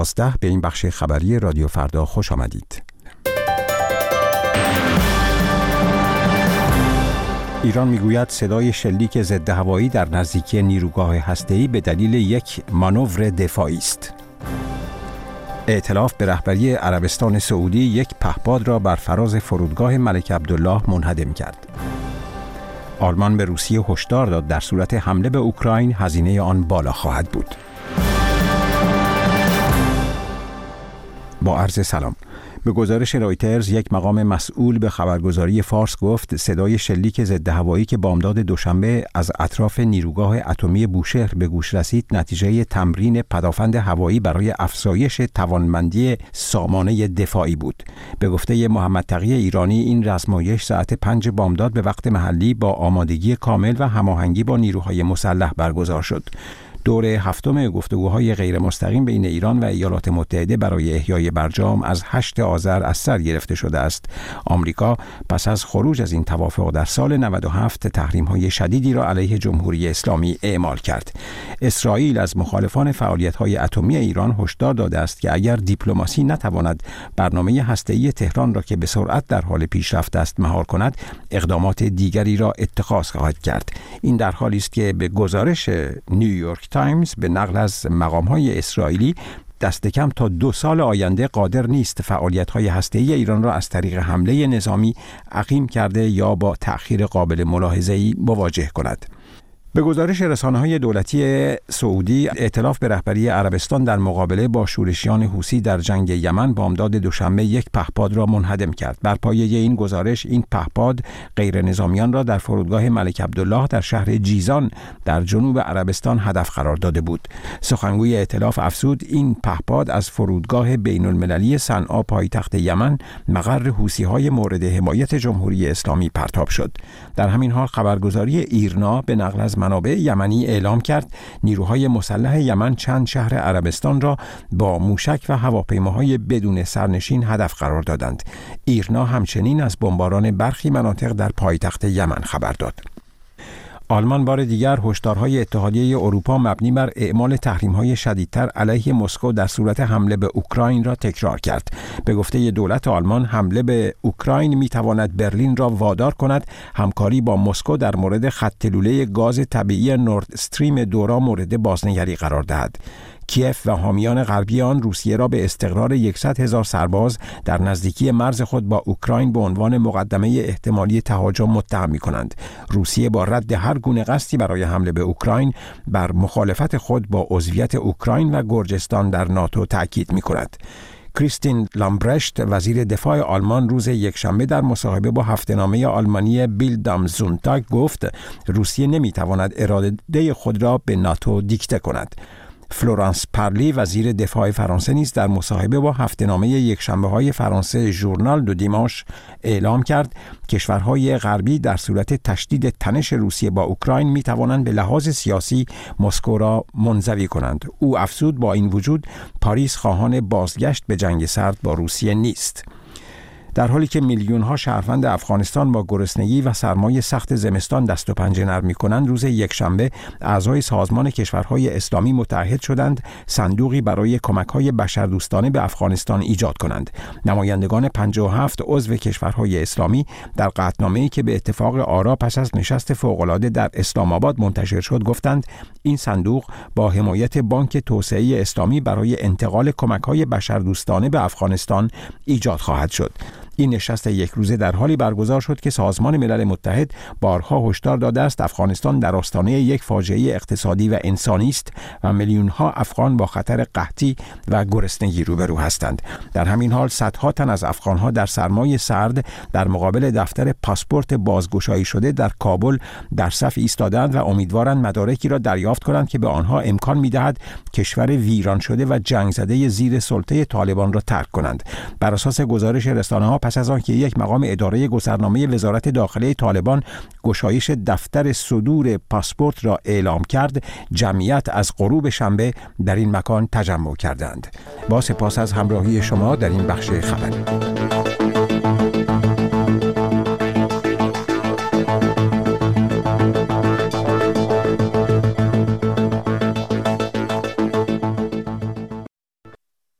به این بخش خبری رادیو فردا خوش آمدید. ایران میگوید صدای شلیک ضد هوایی در نزدیکی نیروگاه هسته‌ای به دلیل یک مانور دفاعی است. ائتلاف به رهبری عربستان سعودی یک پهپاد را بر فراز فرودگاه ملک عبدالله منهدم کرد. آلمان به روسیه هشدار داد در صورت حمله به اوکراین هزینه آن بالا خواهد بود. با عرض سلام. به گزارش رایترز، یک مقام مسئول به خبرگزاری فارس گفت صدای شلیک ضد هوایی که بامداد دوشنبه از اطراف نیروگاه اتمی بوشهر به گوش رسید نتیجه تمرین پدافند هوایی برای افزایش توانمندی سامانه دفاعی بود. به گفته محمد تقی ایرانی، این رزمایش ساعت 5 بامداد به وقت محلی با آمادگی کامل و هماهنگی با نیروهای مسلح برگزار شد. دور هفتم گفتگوهای غیر مستقیم بین ایران و ایالات متحده برای احیای برجام از 8 آذر از سر گرفته شده است. آمریکا پس از خروج از این توافق در سال 97 تحریم‌های شدیدی را علیه جمهوری اسلامی اعمال کرد. اسرائیل از مخالفان فعالیت‌های اتمی ایران هشدار داده است که اگر دیپلماسی نتواند برنامه هسته‌ای تهران را که به سرعت در حال پیشرفت است مهار کند، اقدامات دیگری را اتخاذ خواهد کرد. این در حالی است که به گزارش نیویورک تایمز به نقل از مقام‌های اسرائیلی دست کم تا 2 سال آینده قادر نیست فعالیت‌های هسته‌ای ایران را از طریق حمله نظامی عقیم کرده یا با تأخیر قابل ملاحظه‌ای مواجه کند. به گزارش رسانه‌های دولتی سعودی، ائتلاف به رهبری عربستان در مقابله با شورشیان حوثی در جنگ یمن بامداد دوشنبه یک پهپاد را منهدم کرد. بر پایه این گزارش، این پهپاد غیر نظامیان را در فرودگاه ملک عبدالله در شهر جیزان در جنوب عربستان هدف قرار داده بود. سخنگوی ائتلاف افزود این پهپاد از فرودگاه بین‌المللی صنعا پایتخت یمن مقر حوثی‌های مورد حمایت جمهوری اسلامی پرتاب شد. در همین حال خبرگزاری ایرنا به نقل از منابع یمنی اعلام کرد نیروهای مسلح یمن چند شهر عربستان را با موشک و هواپیماهای بدون سرنشین هدف قرار دادند. ایرنا همچنین از بمباران برخی مناطق در پایتخت یمن خبر داد. آلمان بار دیگر هشدارهای اتحادیه اروپا مبنی بر اعمال تحریم‌های شدیدتر علیه مسکو در صورت حمله به اوکراین را تکرار کرد. به گفته دولت آلمان، حمله به اوکراین می‌تواند برلین را وادار کند همکاری با مسکو در مورد خط لوله گاز طبیعی نورد استریم 2 را مورد بازنگری قرار دهد. کیف و حامیان غربی آن روسیه را به استقرار 100,000 سرباز در نزدیکی مرز خود با اوکراین به عنوان مقدمه احتمالی تهاجم متهم می‌کنند. روسیه با رد هر گونه قصدی برای حمله به اوکراین بر مخالفت خود با عضویت اوکراین و گرجستان در ناتو تأکید می‌کند. کریستین لامبرشت وزیر دفاع آلمان روز یکشنبه در مصاحبه با هفته‌نامه آلمانی بیلد ام زونتاگ گفت روسیه نمی‌تواند اراده خود را به ناتو دیکته کند. فلورانس پارلی وزیر دفاع فرانسه نیز در مصاحبه با هفته‌نامه یکشنبه‌های فرانسه ژورنال دو دیمانش اعلام کرد کشورهای غربی در صورت تشدید تنش روسیه با اوکراین می‌توانند به لحاظ سیاسی مسکو را منزوی کنند. او افزود با این وجود پاریس خواهان بازگشت به جنگ سرد با روسیه نیست. در حالی که میلیون‌ها شهروند افغانستان با گرسنگی و سرمای سخت زمستان دست و پنجه نرم می‌کنند، روز یکشنبه اعضای سازمان کشورهای اسلامی متحد شدند صندوقی برای کمک‌های بشردوستانه به افغانستان ایجاد کنند. نمایندگان 57 عضو کشورهای اسلامی در قطعنامه‌ای که به اتفاق آرا پس از نشست فوق‌العاده در اسلام آباد منتشر شد گفتند این صندوق با حمایت بانک توسعه اسلامی برای انتقال کمک‌های بشردوستانه به افغانستان ایجاد خواهد شد. این نشست یک روزه در حالی برگزار شد که سازمان ملل متحد بارها هشدار داده است افغانستان در آستانه یک فاجعه اقتصادی و انسانی است و میلیون‌ها افغان با خطر قحطی و گرسنگی روبرو هستند. در همین حال صدها تن از افغان‌ها در سرمای سرد در مقابل دفتر پاسپورت بازگشایی شده در کابل در صف ایستادند و امیدوارند مدارکی را دریافت کنند که به آنها امکان می‌دهد کشور ویران شده و جنگ زده زیر سلطه طالبان را ترک کنند. بر اساس گزارش رسانه‌ها پس از آنکه یک مقام اداره گذرنامه وزارت داخله طالبان گشایش دفتر صدور پاسپورت را اعلام کرد، جمعیت از غروب شنبه در این مکان تجمع کردند. با سپاس از همراهی شما در این بخش خبری.